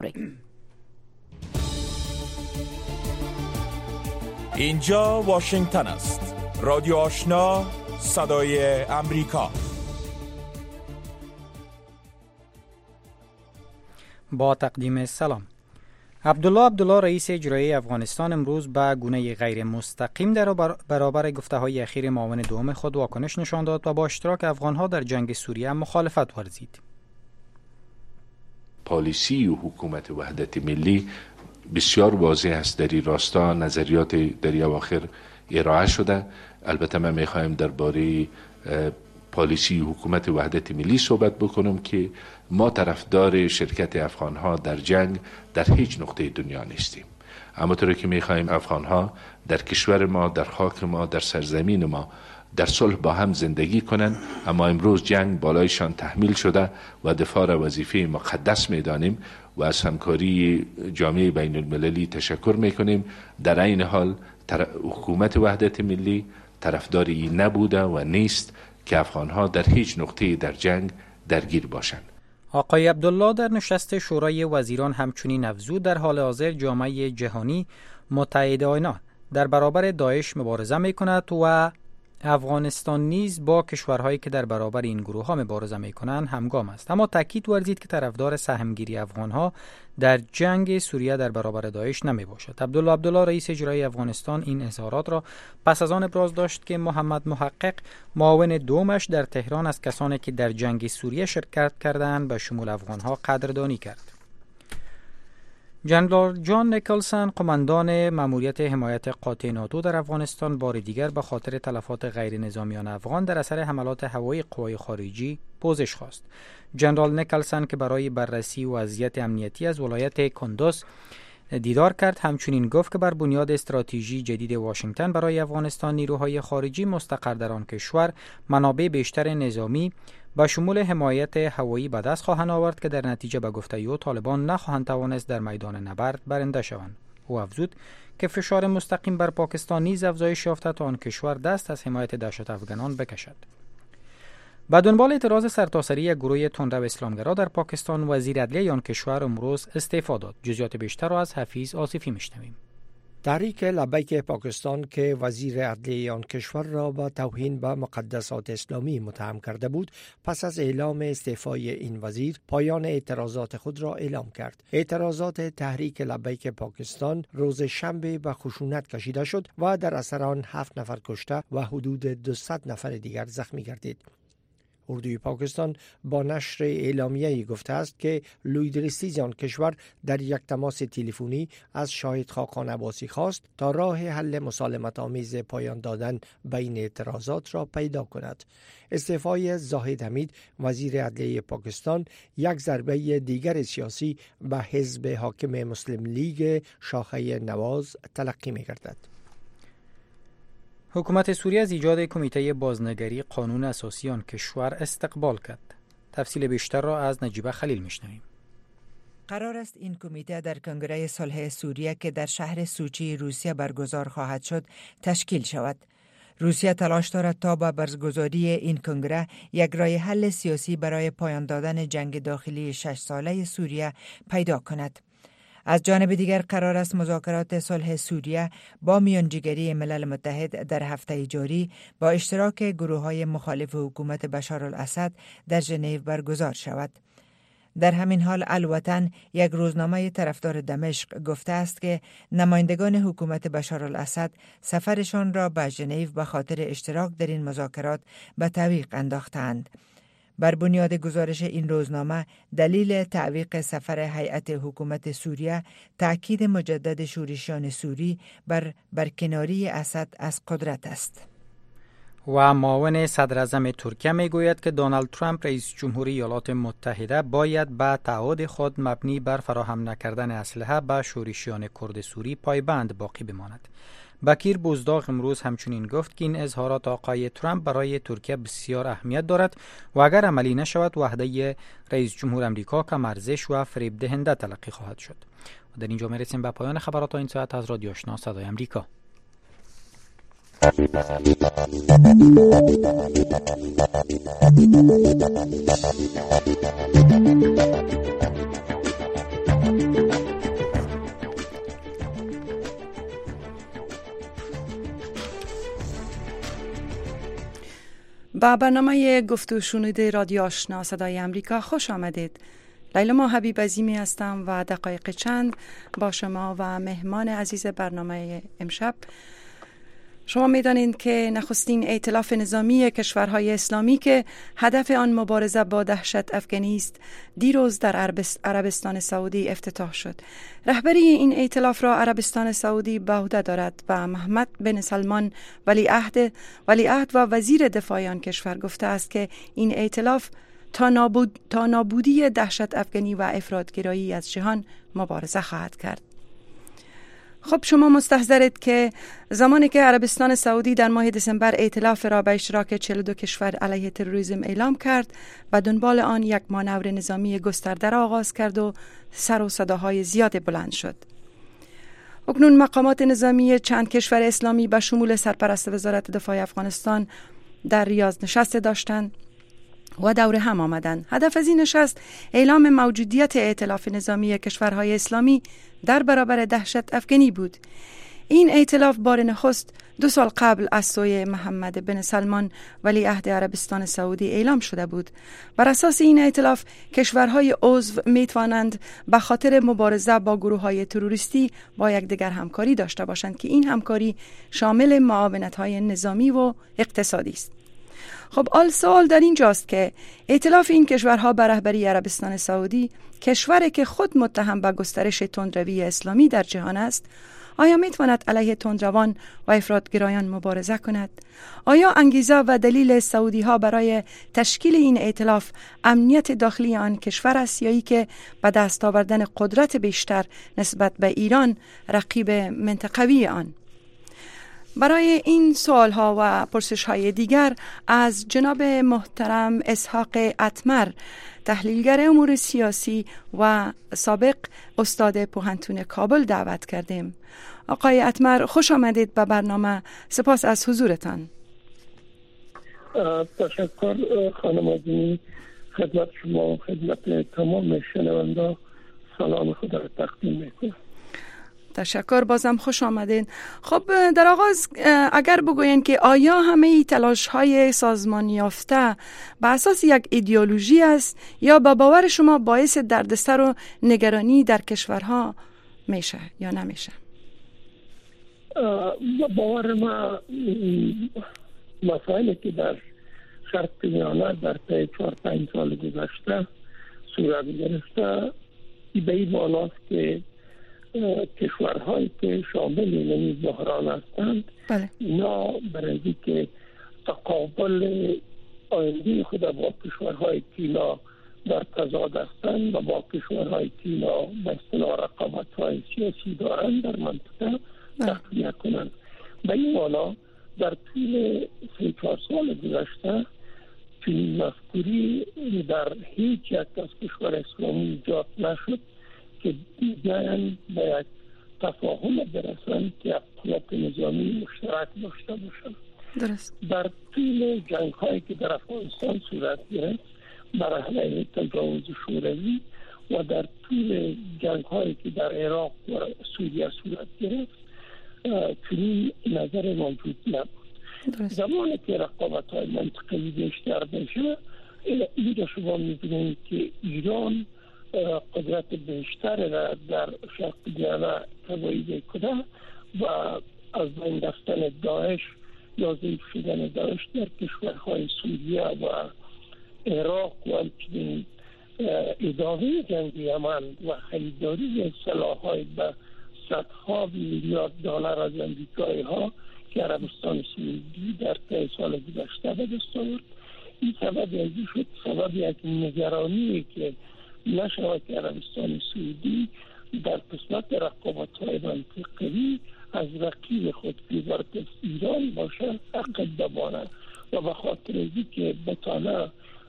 اینجا واشنگتن است. رادیو آشنا، صدای امریکا. با تقدیم سلام. عبدالله رئیس اجرایی افغانستان امروز به گونه غیر مستقیم در برابر گفته‌های اخیر معاون دوم خود واکنش نشان داد و با اشتراک افغان‌ها در جنگ سوریه مخالفت ورزید. پالیسی و حکومت وحدت ملی بسیار واضح است. در این راستا نظریات در اواخر ارائه شده. البته من میخوایم درباره پالیسی حکومت وحدت ملی صحبت بکنم که ما طرفدار شرکت افغانها در جنگ در هیچ نقطه دنیا نیستیم. اما طوری که میخوایم افغانها در کشور ما، در خاک ما، در سرزمین ما در صلح با هم زندگی کنند، اما امروز جنگ بالایشان تحمیل شده و دفاع را وظیفه مقدس میدانیم و از همکاری جامعه بین المللی تشکر میکنیم. در این حال حکومت وحدت ملی طرفدار این نبوده و نیست که افغانها در هیچ نقطه در جنگ درگیر باشند. آقای عبدالله در نشست شورای وزیران همچنین افزود در حال حاضر جامعه جهانی متحدانه در برابر داعش مبارزه میکند و افغانستان نیز با کشورهایی که در برابر این گروه ها مبارزه میکنند همگام است. اما تاکید ورزید که طرفدار سهمگیری افغانها در جنگ سوریه در برابر داعش نمی باشد. عبدالله رئیس اجرایی افغانستان این اظهارات را پس از آن ابراز داشت که محمد محقق معاون دومش در تهران از کسانی که در جنگ سوریه شرکت کردند به شمول افغانها قدردانی کرد. جنرال جان نیکلسن قماندان ماموریت حمایت قاطع ناتو در افغانستان بار دیگر به خاطر تلفات غیر نظامیان افغان در اثر حملات هوایی قوای خارجی پوزش خواست. جنرال نیکلسن که برای بررسی وضعیت امنیتی از ولایت کندوز دیدار کرد همچنین گفت که بر بنیاد استراتژی جدید واشنگتن برای افغانستان نیروهای خارجی مستقر در آن کشور منابع بیشتر نظامی با شمول حمایت هوایی به دست خواهند آورد که در نتیجه به گفته او طالبان نخواهند توانست در میدان نبرد برنده شوند. او افزود که فشار مستقیم بر پاکستان نیز افزایش یافته تا آن کشور دست از حمایت دهشت افغانان بکشد. با دنبال اعتراض سرتاسری گروه تندرو اسلامگرا در پاکستان، وزیر عدلیه آن کشور امروز استعفا داد. جزئیات بیشتر را از حفیظ آصفی میشنویم. تحریک لبیک پاکستان که وزیر عدلیه آن کشور را با توهین به مقدسات اسلامی متهم کرده بود، پس از اعلام استعفای این وزیر پایان اعتراضات خود را اعلام کرد. اعتراضات تحریک لبیک پاکستان روز شنبه به خشونت کشیده شد و در اثر آن 7 نفر کشته و حدود 200 نفر دیگر زخمی گردید. اردوی پاکستان با نشر اعلامیه‌ای گفته است که لویدرسیز آن کشور در یک تماس تلفنی از شاهد خاقان عباسی خواست تا راه حل مسالمت آمیز پایان دادن بین اعتراضات را پیدا کند. استعفای زاهد حمید وزیر عدلیه پاکستان یک ضربه دیگر سیاسی به حزب حاکم مسلم لیگ شاخه نواز تلقی می‌گردد. حکومت سوریه از ایجاد کمیته بازنگری قانون اساسی آن کشور استقبال کرد. تفصیل بیشتر را از نجیبه خلیل میشنویم. قرار است این کمیته در کنگره صلح سوریه که در شهر سوچی روسیه برگزار خواهد شد تشکیل شود. روسیه تلاش دارد تا با برگزاری این کنگره یک راه حل سیاسی برای پایان دادن جنگ داخلی 6 ساله سوریه پیدا کند. از جانب دیگر قرار است مذاکرات صلح سوریه با میانجیگری ملل متحد در هفته جاری با اشتراک گروه‌های مخالف حکومت بشار الاسد در ژنو برگزار شود. در همین حال الوطن یک روزنامه طرفدار دمشق گفته است که نمایندگان حکومت بشار الاسد سفرشان را به ژنو به خاطر اشتراک در این مذاکرات به تعویق انداختند. بر بنیاد گزارش این روزنامه دلیل تعویق سفر هیئت حکومت سوریه تأکید مجدد شورشیان سوری بر برکناری اسد از قدرت است. و معاون صدر اعظم ترکیه میگوید که دونالد ترامپ رئیس جمهوری ایالات متحده باید به تعهد خود مبنی بر فراهم نکردن اسلحه به شورشیان کرد سوری پایبند باقی بماند. بکیر بوزداغ امروز همچنین گفت که این اظهارات آقای ترامپ برای ترکیه بسیار اهمیت دارد و اگر عملی نشود وعده رئیس جمهور آمریکا کم ارزش و فریب دهنده تلقی خواهد شد. و در اینجا میرسیم به پایان خبرات این ساعت از رادیو آشنا صدای آمریکا. با برنامه گفت و شنود رادیو آشنا صدای امریکا خوش آمدید. لیلا حبیب عظیمی هستم و دقایق چند با شما و مهمان عزیز برنامه امشب. شما می‌دانید که نخستین ائتلاف نظامی کشورهای اسلامی که هدف آن مبارزه با دهشت افغانی است دیروز در عربستان سعودی افتتاح شد. رهبری این ائتلاف را عربستان سعودی به عهده دارد و محمد بن سلمان ولیعهد و وزیر دفاع آن کشور گفته است که این ائتلاف تا نابودی دهشت افغانی و افراط‌گرایی از جهان مبارزه خواهد کرد. خب شما مستحضرید که زمانی که عربستان سعودی در ماه دسامبر ائتلاف را به اشتراک 42 کشور علیه تروریسم اعلام کرد و دنبال آن یک مانور نظامی گسترده را آغاز کرد و سر و صداهای زیاد بلند شد. اکنون مقامات نظامی چند کشور اسلامی به شمول سرپرست وزارت دفاع افغانستان در ریاض نشست داشتند و دور هم آمدند. هدف از این نشست اعلام موجودیت ائتلاف نظامی کشورهای اسلامی در برابر دهشت افغانی بود. این ائتلاف بار نخست 2 سال قبل از سوی محمد بن سلمان ولیعهد عربستان سعودی اعلام شده بود. بر اساس این ائتلاف کشورهای عضو میتوانند به خاطر مبارزه با گروه‌های تروریستی با یکدیگر همکاری داشته باشند که این همکاری شامل معاونت‌های نظامی و اقتصادی است. خب سوال در اینجاست که ائتلاف این کشورها به رهبری عربستان سعودی، کشوری که خود متهم به گسترش تندروی اسلامی در جهان است، آیا میتواند علیه تندروان و افراط‌گرایان مبارزه کند؟ آیا انگیزه و دلیل سعودی ها برای تشکیل این ائتلاف امنیت داخلی آن کشور است یا ای که به دست آوردن قدرت بیشتر نسبت به ایران، رقیب منطقوی آن؟ برای این سوال ها و پرسش های دیگر از جناب محترم اسحاق اتمر، تحلیلگر امور سیاسی و سابق استاد پوهنتون کابل دعوت کردیم. آقای اتمر خوش آمدید به برنامه. سپاس از حضورتان. تشکر خانم عظیمی. خدمت شما و خدمت تمام شنونده سلام خدا را تقدیم میکنم. تشکر، بازم خوش آمدین. خب در آغاز اگر بگوین که آیا همه تلاش های سازمان یافته به اساس یک ایدئولوژی است یا با باور شما باعث دردسر و نگرانی در کشورها میشه یا نمیشه؟ باور ما مسائلی که در شرق میانه در طی 4-5 سال گذشته صورت گرفته به این معناست که کشورهایی که شامل این بحران هستند اینا برای که تقابل آینده خود با کشورهای که اینا در تضاد هستند و با کشورهای که اینا به اصطلاح رقابت‌های سیاسی دارند در منطقه تقویه کنند. به این معنا در طول 3-4 سال گذشته چنین مفکوری در هیچ یک از کشور اسلامی ایجاد نشد که بیاین به یک تفاهم برسند که یک قوت نظامی مشترک داشته باشند. درست. در طول جنگ هایی که در افغانستان صورت گرفت بر علیه تجاوز شوروی و در طول جنگ هایی که در عراق و سوریه صورت گرفت چنین نظر موجود نبود. زمانی که رقابت های منطقه‌ای بیشتر بشه اینجا شما می‌بینید که ایران قدرت بیشتر را در شرق میانه تبعید کنه و از بین رفتن داعش یا ضعیف شدن داعش در کشورهای سوریه و عراق و همچنین ادامه جنگ یمن و خریداری سلاح‌های به صدها میلیارد دلار از امریکایی ها که عربستان سعودی در طی سال گذشته به دست آورد. این سبب ازی شد سبب یک نگرانی که نشود که عربستان سعودی در قسمت رقابت‌های منطقه‌ای از رقیب خود که برکس ایران باشه عقب بمانه و به خاطر ازی که بتانه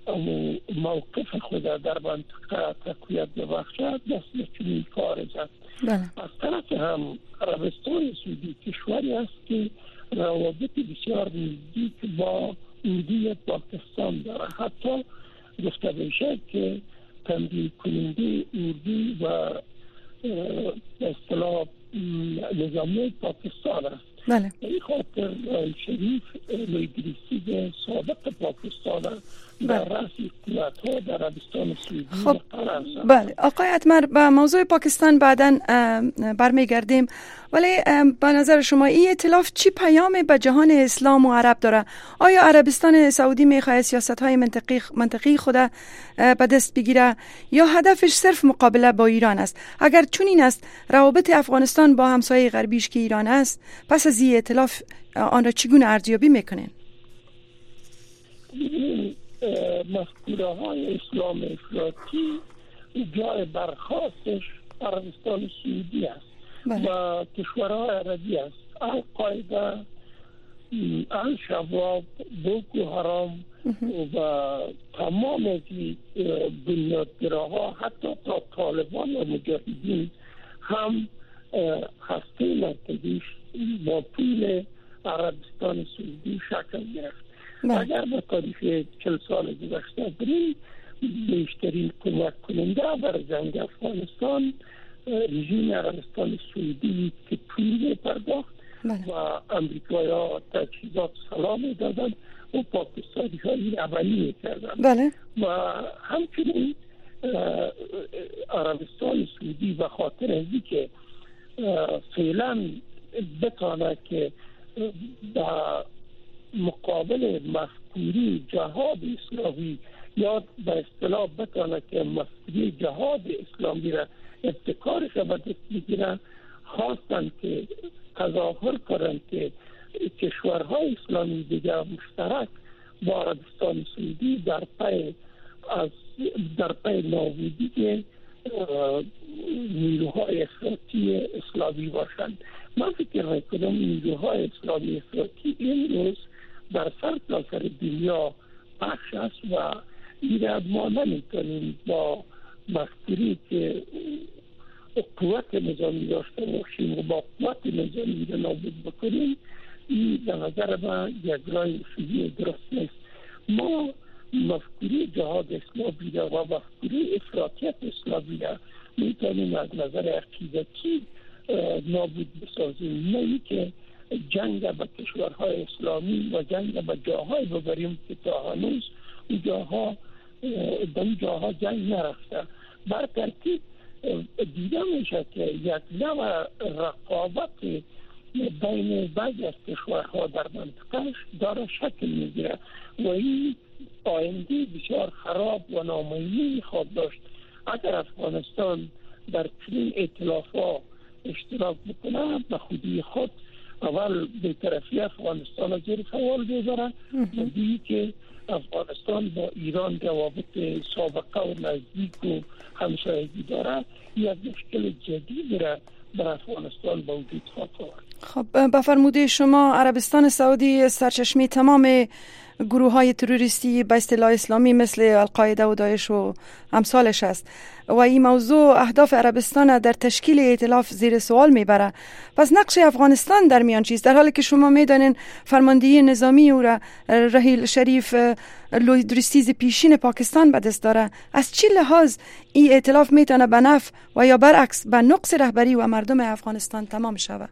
موقف خود در منطقه تقویت ببخشد دست به چنین کار زد. از طرف هم عربستان سعودی کشوری است که روابط بسیار نزدیک با اردوی پاکستان داره. حتی گفته بشه که تمدید کننده اردو و به اصطلاح نظامی پاکستان است بله. این خاطر شریف لویدریسی سابق پاکستان در رأس قوت‌ها در عربستان سعودی قرار داد. بله آقای اتمر، به موضوع پاکستان بعداً برمیگردیم، ولی به نظر شما این ائتلاف چی پیامی به جهان اسلام و عرب داره؟ آیا عربستان سعودی میخواد سیاست‌های منطقی خود به دست بگیره یا هدفش صرف مقابله با ایران است؟ اگر چنین است، روابط افغانستان با همسایه غربیش که ایران است پس از این ائتلاف آن را چگونه ارزیابی میکنین؟ مفکوره های اسلام افراطی جای برخاستش عربستان سعودی است و کشورهای عربی است. القاعده، الشباب، بوکو حرام و تمام از بنیادگراها حتی تا طالبان و مجاهدین هم هسته مرکزیش با پول عربستان سعودی شکل گرفت. اگر به تاریخ 40 سال گذشته بریم، بیشترین کمک کننده بر جنگ افغانستان رژیم عربستان سعودی که پول پرداخت و امریکایی‌ها تجهیزات سلاح دادند و پاکستانی‌ها این عملی کردند. و همچنین عربستان سعودی به خاطر از اینکه فعلا بتانه که با مقابل مفکوری جهاد اسلامی یا به اصطلاح بتانه که مفکوری جهاد اسلامی را ابتکارش را به دست بگیرن، خواستند که تظاهر کنند که کشورهای اسلامی دیگر مشترک با عربستان سعودی در پی نابودی نیروهای افراطی اسلامی باشند. من فکر میکنم نیروهای اسلامی افراطی این روز در سرتاسر دنیا پخش است و این ما نمیتونیم با مفکوری که قوت نظامی داشته باشیم و با قوت نظامی را نابود بکنیم. این به نظر من یک راه اصولی درست نیست. ما مفکوری جهاد اسلامی را و مفکوری افراطیت اسلامی را میتونیم از نظر عقیدتی نابود بسازیم، نه اینکه جنگ به کشورهای اسلامی و جنگ به جاهای ببریم که تا هنوز اون جاها جنگ نرفته. بر ترتیب دیده میشه که یک نوع رقابت بین بعضی از کشورها در منطقه داره شکل میگیره و این آینده بسیار خراب و نامعلومی خواهد داشت. اگر افغانستان در چنین ائتلاف‌ها اشتراک بکنه، به خودی خود اول بی‌طرفی افغانستان را زیر سوال ببره و دیگه که افغانستان با ایران روابط سابقه و نزدیک و همسایگی داره، یک مشکل جدید را در افغانستان به وجود خواهد آورد. خب به فرموده شما عربستان سعودی سرچشمه تمام گروه های تروریستی به اصطلاح اسلامی مثل القاعده و داعش و امثالش است و این موضوع اهداف عربستان در تشکیل ائتلاف زیر سوال میبره. پس نقش افغانستان در میان چیست؟ در حالی که شما میدانین فرماندهی نظامی او را رحیل شریف لویدریستیز پیشین پاکستان به دست داره، از چه لحاظ این ائتلاف میتونه به نفع و یا برعکس به نقص رهبری و مردم افغانستان تمام شود؟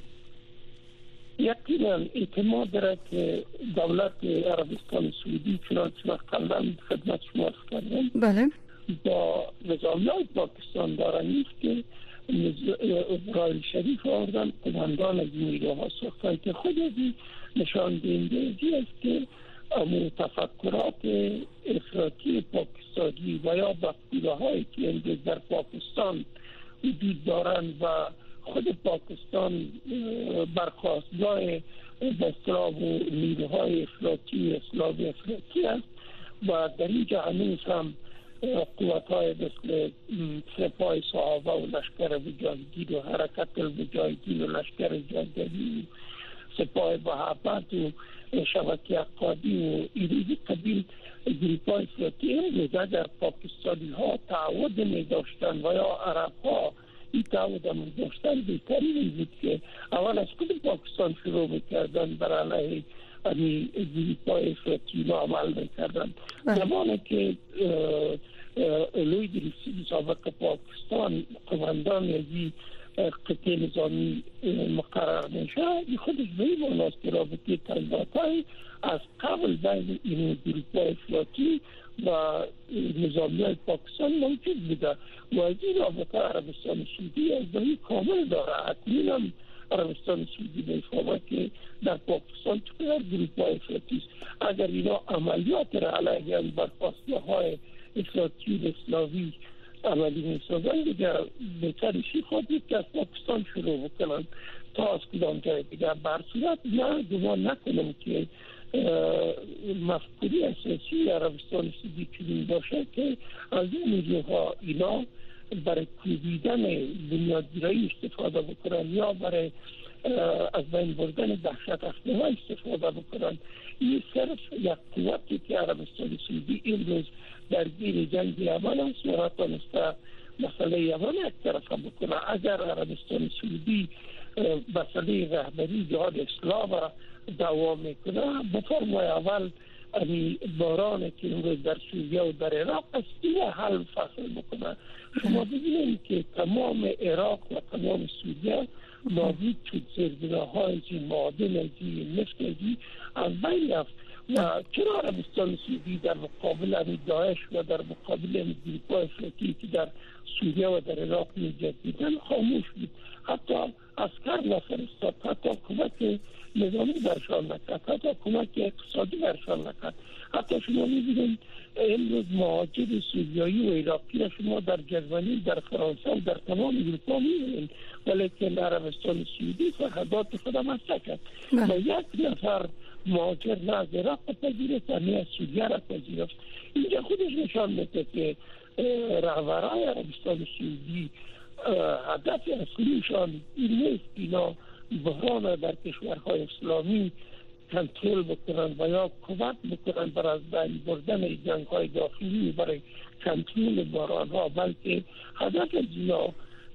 یقینا اعتماد داره که دولت عربستان سعودی چنانچه قبلا خدمت شما کردم با نظامیان پاکستان داره نیست که رحیل شریف آوردن قماندان از نیروها ساختن که خود از این نشان دهنده است که تفکرات افراطی پاکستانی و یا مفکوره‌هایی که امروز در پاکستان وجود دارند و خود پاکستان برخاستگاه بسراب و نیروهای افراطی اسلامی افراطی است و در اینجا هنوز هم قوت‌های مثل سپاه صحابه و لشکر مجاهدین و حرکت المجاهدین و لشکر جنگلی و سپاه وهابت و شبکه اقادی و ایرانی قبیل گروه‌های افراطی امروز در پاکستانی ها تعهد می داشتن و یا عرب ها این تعهد می داشتن، بهتری می بود که اول از خود پاکستان شروع میکردن بر علیه گروه‌های افراطی عمل میکردن. زمانی که لویدریسی سابق پاکستان قماندان ازی قطعه نظامی مقرر میشه، این خودش به این معناست که رابطه طالبان از قبل بین این گروه‌های افراطی و نظامیای پاکستان موجود بوده و از این رابطه عربستان سعودی از بین کامل داره. حتمی هم عربستان سعودی میفهمه که در پاکستان چقدر گروه‌های افراطی است. اگر اینا عملیات را علیه بر فاصله‌های افراطی و اسلامی عملی می‌سازن، دیگه بهترشی خودی که از پاکستان شروع بکنن تا از کدام جای دیگر. بر صورت من گمان نکنم که مفکوری اساسی عربستان سعودی چنین باشه که از این موضوعها اینا برای کوبیدن بنیادگرایی استفاده بکنن یا برای از بین بردن دهشت افکن‌ها استفاده بکنن. این صرف یک قوتی که عربستان سعودی امروز درگیر جنگ یمن است و تونسته مسئله یمن یک طرفه بکنه. اگر عربستان سعودی مسئله رهبری جهاد اسلام را دوام میکنه، بفرمای اول باران که امروز در سوریه و در عراق است این حل فصل بکنه. شما ببینید که تمام عراق و تمام سوریه نابود شد، زیربناهای معادن نفت از بین رفت. و چرا عربستان سعودی در مقابل داعش و در مقابل گروه‌های افراطی که در سوریه و در عراق می‌جنگیدن خاموش بود؟ حتی عسکر نفرستاد، حتی کمک نظامی برشان نکرد، حتی کمک اقتصادی برشان نکرد. حتی شما می‌بینید امروز مهاجر سوریایی و عراقی را شما در جرمنی، در فرانسه و در تمام اروپا می‌بینید، ولیکن عربستان سعودی فرهدات خود مطرح کرد و یک نفر مهاجر نه از عراق پذیرفت نه از سوریه را پذیرفت. اینجا خودش نشان میده که رهبران عربستان سعودی هدف اصلیشان این نیست اینا بحران در کشورهای اسلامی کنترل بکنن و یا کمک بکنن برای از بین بردن جنگ‌های داخلی برای کنترل بحران‌ها، بلکه هدف از اینا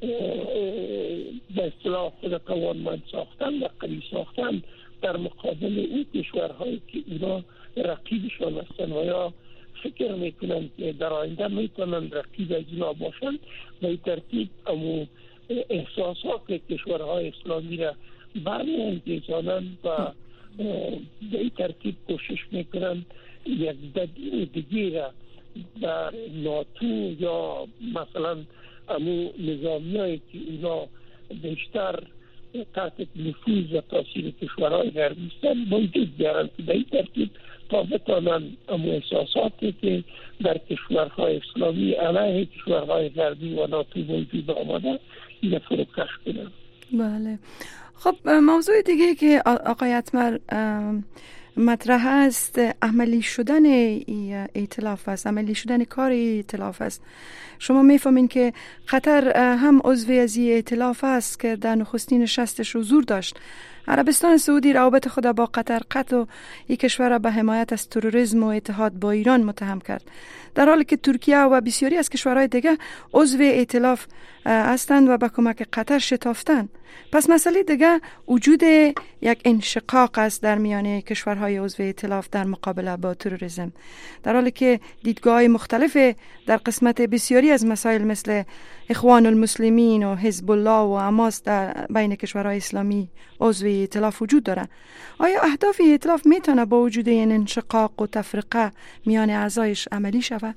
به اصطلاح خود توانمند ساختن و قوی ساختن در مقابل این کشورهایی که اونا رقیبشان هستن و یا فکر میکنن که در آینده میتونن رقیب از اینا باشن و این ترتیب امو احساسات کشورهای اسلامی را برمی‌انگیزانن و به این ترتیب کوشش میکنن یک بدیل دیگه را در ناتو یا مثلا امو نظامیایی که اونا بیشتر تحت نفوذ و تاثیر کشورهای غربی هستند موجود بیارن که به این ترتیب تا بتانن امو احساساتی که در کشورهای اسلامی علیه کشورهای غربی و ناتو موجود آمده این فروکش کنن. بله. خب موضوع دیگه که آقای اتمر مطرح است عملی شدن ائتلاف است، عملی شدن کار ائتلاف است. شما میفهمین که قطر هم عضو از این ائتلاف است که در نخستین نشستش حضور داشت. عربستان سعودی روابط خود با قطر قطع و این کشور را به حمایت از تروریسم و اتحاد با ایران متهم کرد، در حالی که ترکیه و بسیاری از کشورهای دیگه عضو ائتلاف هستند و به کمک قطر شتافتند. پس مسئله دیگه وجود یک انشقاق است در میان کشورهای عضو ائتلاف در مقابله با تروریسم، در حالی که دیدگاه‌های مختلف در قسمت بسیاری از مسائل مثل اخوان المسلمین و حزب الله و حماس در بین کشورهای اسلامی عضو ائتلاف وجود داره. آیا اهداف ائتلاف میتونه با وجود این انشقاق و تفرقه میان اعضایش عملی شود؟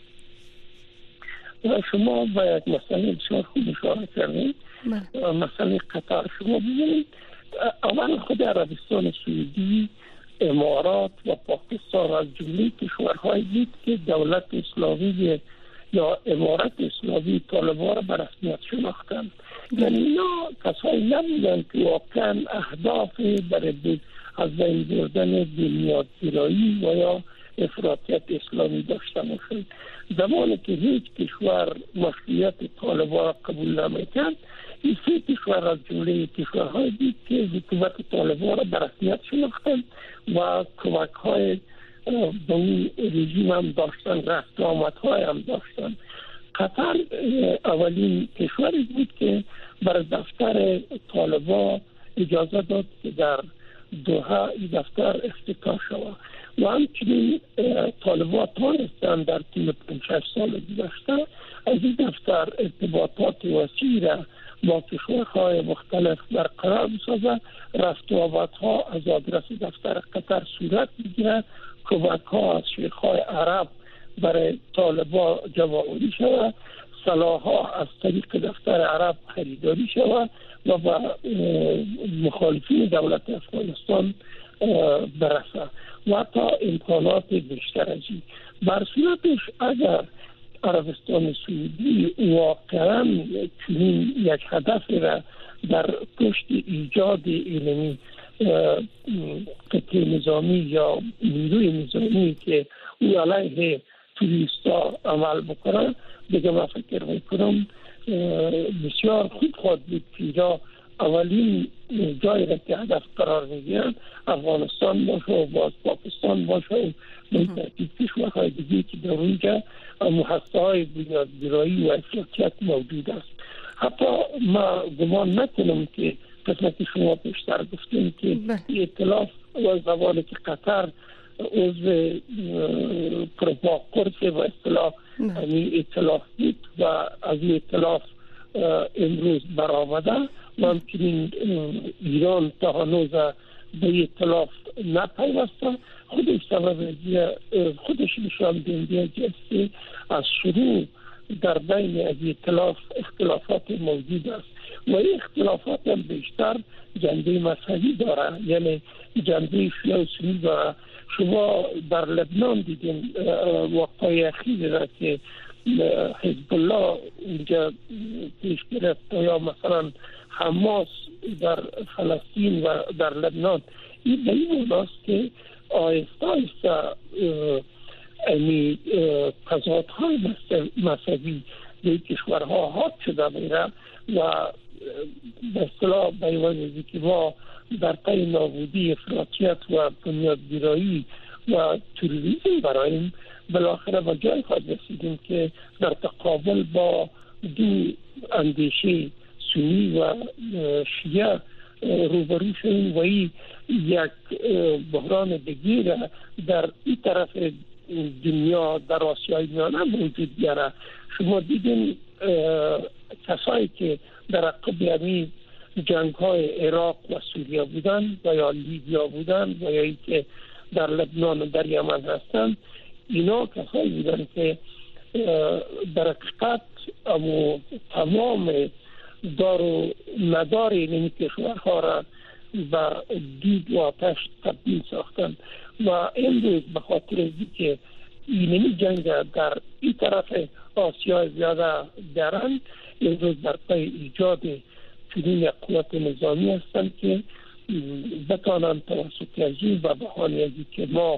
شما باید مسئله بسیار خوب اشاره کردید. مسئله قطر شما ببینید، اول خود عربستان سعودی، امارات و پاکستان از جمله کشورهایی بود که دولت اسلامی یا امارت اسلامی طالبان را به رسمیت شناختند. یعنی اینا کسایی نبودند که واقعا اهداف برای از بین بردن بنیادگرایی و یا افراطیت اسلامی داشته باشند. زمانی که هیچ کشور مشروعیت طالبان را قبول نمی‌کرد، این سه کشور از جمله کشورهایی بود که حکومت طالبان را به رسمیت شناختند و کمک‌های به اون رژیم هم داشتن، رفت آمدهای هم داشتن. قطر اولین کشوری بود که بر دفتر طالبان اجازه داد که در دوحه این دفتر افتتاح شود و همچنین طالبان تانستن در طول 5-6 سال گذشته از این دفتر ارتباطات وسیع را با کشورهای مختلف برقرار بسازد. رفت و آمدها از آدرس دفتر قطر صورت میگیرد، کمک ها از شیخ‌های عرب برای طالبان جمع‌آوری شود، سلاح‌ها از طریق دفتر عرب خریداری شود و با مخالفین دولت افغانستان برسد و تا امکانات بیشتر از این. بر صورتش اگر عربستان سعودی واقعا چنین یک هدف را در پشت ایجاد علمی قطع نظامی یا نیروی نظامی که او علیه توریستا عمل بکنه، دیگه من فکر میکنم بسیار خوب خواهد بود که اینجا اولین جایی را که هدف قرار میگیرن افغانستان باشه و باز پاکستان باشه و به ترتیب کشورهای دیگه که در اونجا محصه‌های بنیادگرایی و افراطیت موجود است. حتی ما گمان نکنم که قسمت شما پیشتر گفتیم که ائتلاف و زمانی که قطر عضو پروپاقرس و اصطلاح ائتلاف بود و از این ائتلاف امروز برآمده و همچنین ایران تا هنوز به ائتلاف نپیوسته، خودش سبب خودش نشان دهنده است که از شروع در بین از ائتلاف اختلافات موجود است و این اختلافات هم بیشتر جنبه مذهبی داره، یعنی جنبه شیعه و سنی داره. شما در لبنان دیدین وقای اخیر را که حزب الله اینجا پیش گرفت یا مثلا حماس در فلسطین و در لبنان. این به این معناست که آهسته آهسته تضادهای مذهبی به کشورها حاد شده میره و به اصطلاح به وجهی که ما در پی نابودی افراطیت و بنیادگرایی و تروریسم برایم بالاخره به جای خواهد رسیدیم که در تقابل با دو اندیشه سنی و شیعه روبرو شویم و این یک بحران دیگه در این طرف دنیا در آسیای میانه موجود گره. شما دیدین کسایی که در عقب یعنی جنگ های عراق و سوریه بودن و یا لیبیا بودن و یا ای که در لبنان و در یمن هستن، اینا کسایی بودن که در حقیقت تمام دار و ندار این کشورها را به دود و آتش تبدیل ساختن و امروز به خاطر اینکه که این جنگ در این طرف آسیا زیاده درن، امروز در پی ایجاد چنین یک قوت نظامی هستند که بتانند توسط از این و بهانه از این که ما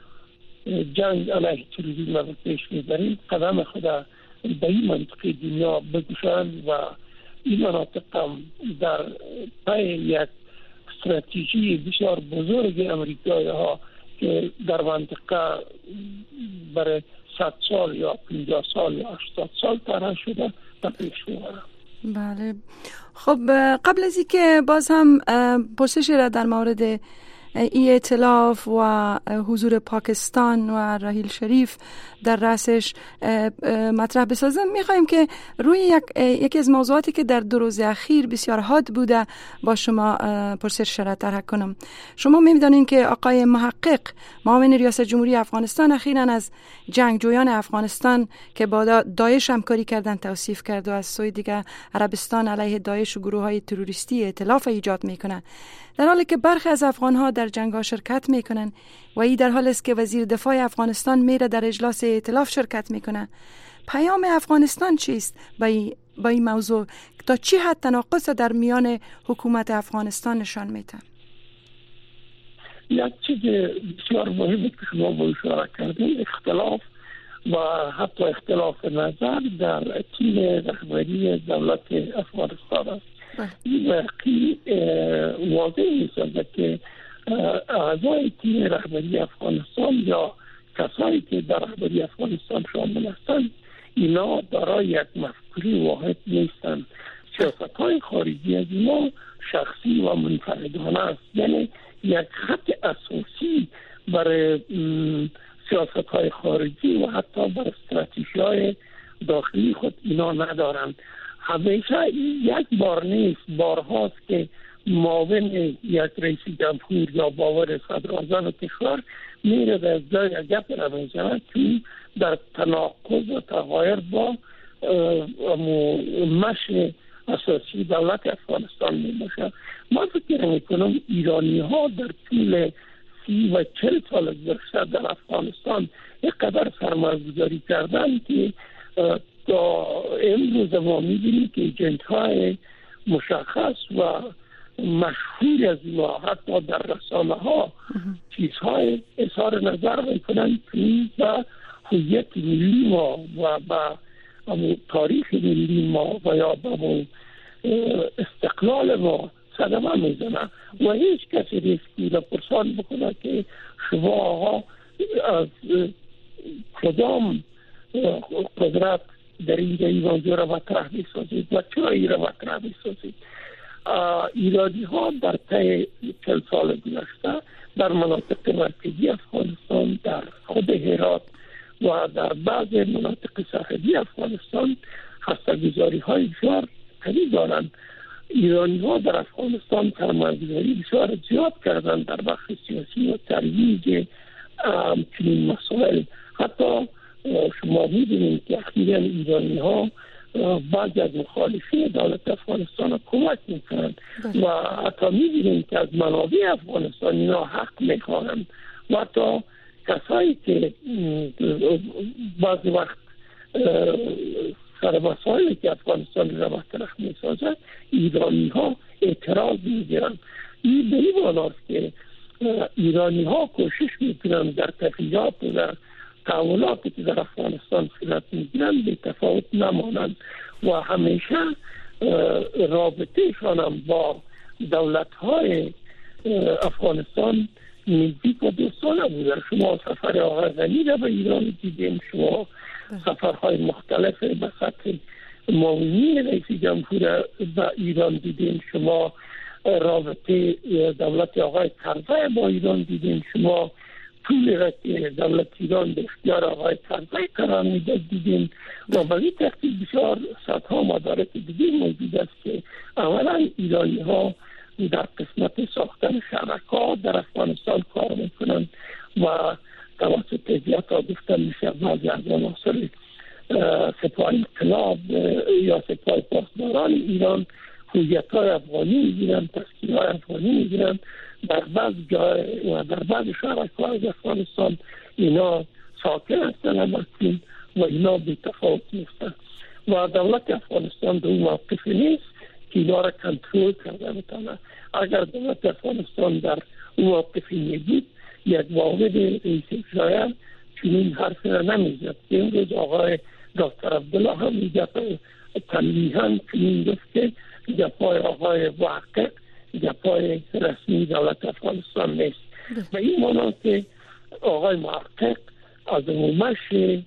جنگ علیه تروریسم را پیش میبریم قدم خود به این منطقه دنیا بگشند و این مناطق هم در پی یک استراتژی بسیار بزرگ امریکایی ها که در منطقه برای 100 سال یا 50 سال یا 80 سال طرح شده تا پیش میبرند. بله. خب قبل از اینکه باز هم پرسشی را در مورد این ائتلاف و حضور پاکستان و راحیل شریف در رأسش مطرح بسازم، میخوایم که روی یکی از موضوعاتی که در 2 روز اخیر بسیار حاد بوده با شما پرسش را طرح کنم. شما میدانین که آقای محقق معاون ریاست جمهوری افغانستان اخیراً از جنگجویان افغانستان که با داعش همکاری کردن توصیف کرد و از سوی دیگه عربستان علیه داعش و گروه‌های تروریستی ائتلاف ایجاد میکنه، در حالی که برخی از افغان‌ها در جنگ‌ها شرکت میکنن و این در حالی است که وزیر دفاع افغانستان میره در اجلاس ائتلاف شرکت میکنه. پیام افغانستان چیست با این موضوع؟ تا چی حد تناقض در میان حکومت افغانستان نشان میده؟ یک چیز بسیار مهمی که شما با اشاره کردین، اختلاف و حتی اختلاف نظر در تیم رهبری دولت افغانستان است. این واقعی واضح می‌سازد که اعضای تیم رهبری افغانستان یا کسایی که در رهبری افغانستان شامل هستند، اینا دارای یک مفکوره واحد نیستند. سیاست‌های خارجی از اینا شخصی و منفردانه است، یعنی یک خط اساسی برای سیاست‌های خارجی و حتی برای استراتژی‌های داخلی خود اینا ندارند. همیشه یک بار نیست، بارهاست که معاون یک رئیس جمهور یا باور صدراعظم کشور میره در جای گپ را میزنه که در تناقض و تغایر با مشن اساسی دولت افغانستان میباشه. ما فکر میکنم ایرانی ها در طول 30 و 40 سال گذشته در افغانستان یک قدر سرمایه‌گذاری کردن که تا امروز ما میبینیم که ایجنت های مشخص و مشهور از ما حتی در رسانه ها چیزهای اظهار نظر میکنن که با هویت ملی ما و با تاریخ ملی ما و یا با استقلال ما صدمه میزنن و هیچ کسی نیست که را پرسان بکنه که شما از کدام قدرت در اینجا موضوع را مطرح میسازید و چرا این را مطرح میسازید. ایرانی ها در طی 40 سال گذشته در مناطق مرکزی افغانستان، در خود هرات و در بعض مناطق ساحلی افغانستان هسته‌گذاری های بسیار قوی دارند. ایرانی ها در افغانستان سرمایه‌گذاری بسیار زیاد کردند در بخش سیاسی و ترویج چنین مسائل. حتی شما می‌بینید که اخیراً ایرانی ها بعضی از مخالفین دولت افغانستان کمک میکنند و حتی می‌بینید که از منابع افغانستان اینا حق میخواهند و حتی کسایی که بعضی وقت سر مسائلی که افغانستان را مطرح میسازد ایرانی ها اعتراض میگیرند. این به این معناست که ایرانی ها کوشش میکنند در تحقیقات و در تحولاتی که در افغانستان صورت میگیرند به تفاوت نمانند و همیشه رابطهشان هم با دولت های افغانستان نزدیک و دوستانه بوده. شما سفر آقای غنی را به ایران دیدیم، شما سفرهای مختلف به سطح معاونین رئیس جمهور به ایران دیدیم، شما رابطه دولت آقای کرزی با ایران دیدیم، شما طول را که دولت ایران به اختیار آقای کرزی قرار میداد دیدیم و به این ترتیب بسیار صدها مدارک دیگه موجود است که اولا ایرانی ها در قسمت ساختن شبکه‌ها در افغانستان کار میکنند و توسط جهات گفتن میشه بعضی از عناصر سپاه انقلاب یا سپاه پاسداران ایران هویت‌های افغانی میگیرند، تشکیل‌های افغانی میگیرند. در بعض جای و در بعض شهرهای افغانستان اینا ساکن هستند همکنون و اینا بی تفاوت نیستند و دولت افغانستان به اون موقف نیست که اینا را کنترل کرده بتانه. اگر دولت افغانستان در اون موقفی میبود یک واحد رئیس اجرایی چنین حرف را نمیزد. امروز آقای دکتر عبدالله هم میگه تنبیهاً چنین گفت که گپای آقای محقق گپای رسمی دولت افغانستان نیست و این معنی که آقای محقق از عمومش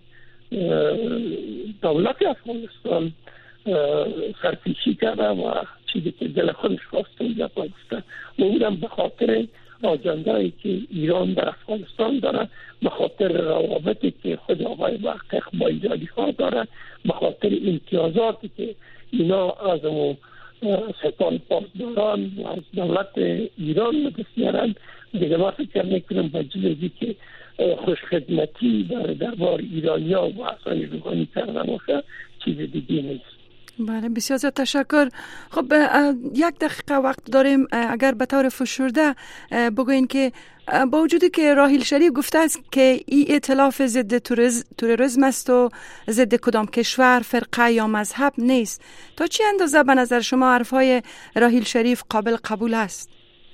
دولت افغانستان سرپیچی کرده و چیزی که دل خودش خواسته گپای گفته و اونم به خاطر آجنده‌ای که ایران در افغانستان داره، به خاطر روابطی که خود آقای محقق با ایرانی ها داره، به خاطر امتیازاتی که اینا از سپاه پاسداران و از دولت ایران مدستیارند. دیگه ما فکر میکنم با جزی که خوشخدمتی در دربار ایرانی ها و حسن روحانی کرده باشه چیز دیگه نیست. بله بسیار زیاد تشکر. خب 1 دقیقه وقت داریم، اگر به طور فشرده بگوین که با وجودی که راحیل شریف گفته است که این ائتلاف ضد تروریسم است و ضد کدام کشور، فرقه یا مذهب نیست، تا چه اندازه به نظر شما حرفهای راحیل شریف قابل قبول است؟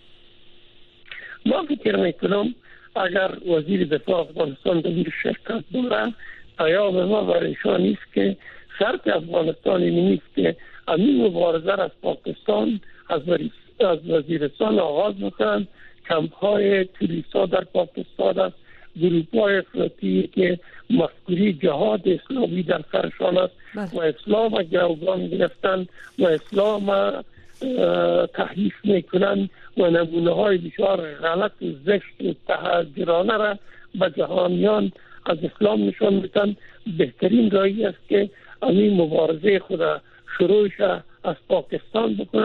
ما فکر میکنم اگر وزیر دفاع افغانستان در این شرکت داره، پیام ما برایشان نیست که شرط افغانستان نیست که همین مبارزه از پاکستان از وزیرستان آغاز بکنند. کمپ‌های توریستا در پاکستان است، گروه‌های افراطی که مفکوری جهاد اسلامی در سرشان است و اسلام گروگان گرفتن و اسلام تحریف میکنند و نمونه‌های بسیار غلط و زشت و تحقیرانه را به جهانیان از اسلام نشان میدن. بهترین راهی است که همین مبارزه خود شروعش از پاکستان بکنه